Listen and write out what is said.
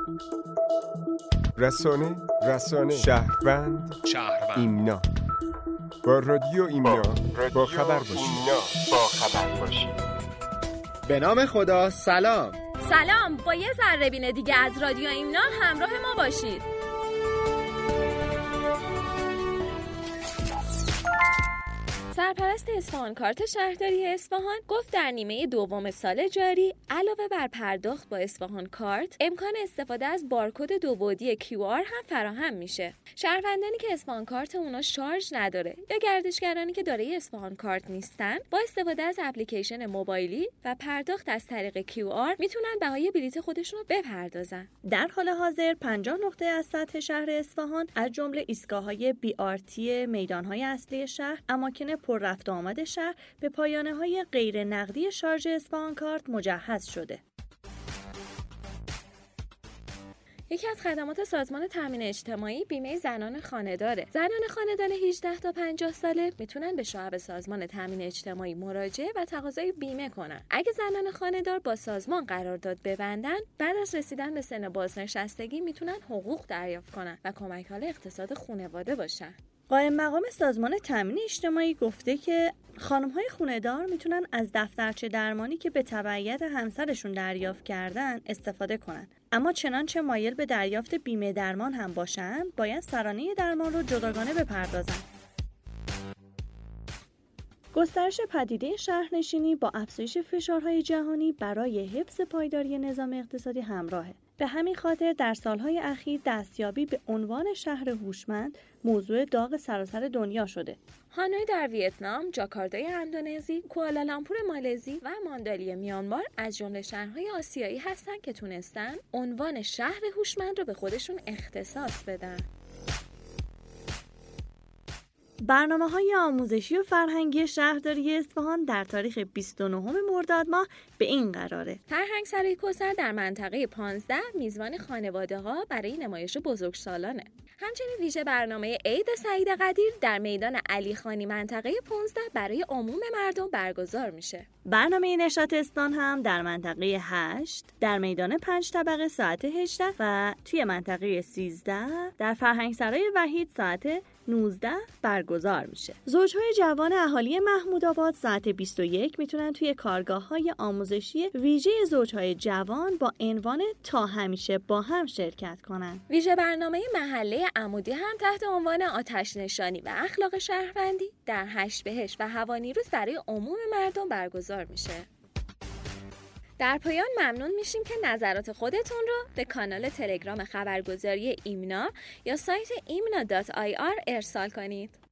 رسانه شهروند ایمنا. با رادیو ایمنا با خبر باشید. به نام خدا. سلام. با یه ذره بین دیگه از رادیو ایمنا همراه ما باشید. سرپرست اصفهانکارت شهرداری اصفهان گفت در نیمه دوم سال جاری علاوه بر پرداخت با اصفهانکارت امکان استفاده از بارکد دو بعدی QR هم فراهم میشه. شهروندانی که اصفهانکارت اونا شارژ نداره یا گردشگرانی که دارای اصفهانکارت نیستن با استفاده از اپلیکیشن موبایلی و پرداخت از طریق QR میتونن بهای بلیت خودشون رو بپردازن. در حال حاضر 50 نقطه از سطح شهر اصفهان از جمله ایستگاه‌های BRT میدان‌های اصلی شهر، اماکن پر رفت و آمد شهر به پایانه‌های غیر نقدی شارژ اصفهانکارت مجهز شده. یکی از خدمات سازمان تامین اجتماعی بیمه زنان خانه‌داره. زنان خانه‌دار 18 تا 50 ساله میتونن به شعب سازمان تامین اجتماعی مراجعه و تقاضای بیمه کنن. اگه زنان خانه‌دار با سازمان قرارداد ببندن، بعد از رسیدن به سن بازنشستگی میتونن حقوق دریافت کنن و کمک‌حال اقتصاد خانواده باشن. قائم مقام سازمان تامین اجتماعی گفته که خانم‌های خانه‌دار میتونن از دفترچه درمانی که به تبعیت همسرشون دریافت کردن استفاده کنن. اما چنانچه مایل به دریافت بیمه درمان هم باشن، باید سرانه درمان رو جداگانه بپردازن. گسترش پدیده شهرنشینی با افزایش فشارهای جهانی برای حفظ پایداری نظام اقتصادی همراهه. به همین خاطر در سالهای اخیر دستیابی به عنوان شهر هوشمند موضوع داغ سراسر دنیا شده. هانوی در ویتنام، جاکارتای اندونزی، کوالالامپور مالزی و ماندالی میانمار از جمله شهرهای آسیایی هستند که تونستن عنوان شهر هوشمند رو به خودشون اختصاص بدن. برنامه‌های آموزشی و فرهنگی شهرداری اصفهان در تاریخ 29 مرداد ماه به این قراره: فرهنگ سرای کوثر در منطقه 15 میزبان خانواده‌ها برای نمایش بزرگسالانه. همچنین ویژه برنامه عید سعید قدیر در میدان علیخانی منطقه 15 برای عموم مردم برگزار میشه. برنامه نشاط استان هم در منطقه 8 در میدان 5 طبقه ساعت 18 و توی منطقه 13 در فرهنگ سرای وحید ساعت 19 برگزار میشه. زوجهای جوان اهالی محمودآباد ساعت 21 میتونن توی کارگاه‌های آموزشی ویژه زوجهای جوان با عنوان تا همیشه با هم شرکت کنن. ویژه برنامه محله عمودی هم تحت عنوان آتش نشانی و اخلاق شهروندی در 8 بهشت و هوانیروز برای عموم مردم برگزار میشه. در پایان ممنون میشیم که نظرات خودتون رو به کانال تلگرام خبرگزاری ایمنا یا سایت imna.ir ارسال کنید.